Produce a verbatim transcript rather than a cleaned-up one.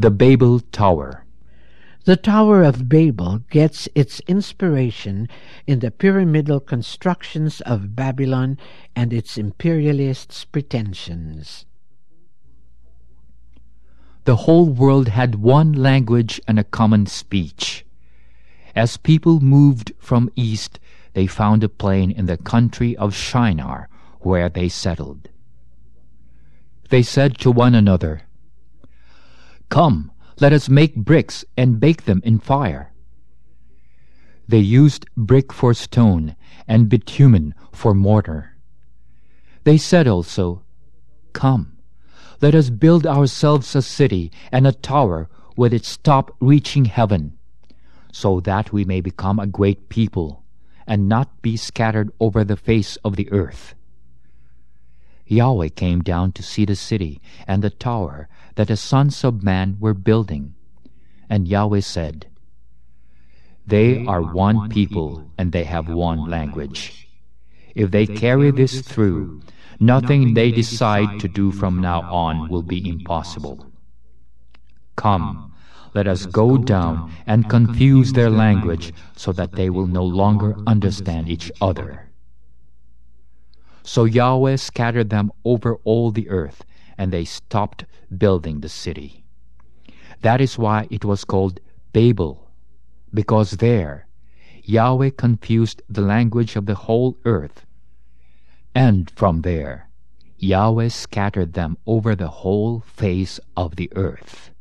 The Babel Tower. The Tower of Babel gets its inspiration in the pyramidal constructions of Babylon and its imperialists' pretensions. The whole world had one language and a common speech. As people moved from east, they found a plain in the country of Shinar, where they settled. They said to one another, "Come, let us make bricks and bake them in fire." They used brick for stone and bitumen for mortar. They said also, "Come, let us build ourselves a city and a tower with its top reaching heaven, so that we may become a great people and not be scattered over the face of the earth." Yahweh came down to see the city and the tower that the sons of man were building. And Yahweh said, "They are one people, and they have one language. If they carry this through, nothing they decide to do from now on will be impossible. Come, let us go down and confuse their language so that they will no longer understand each other." So Yahweh scattered them over all the earth, and they stopped building the city. That is why it was called Babel, because there Yahweh confused the language of the whole earth. And from there Yahweh scattered them over the whole face of the earth.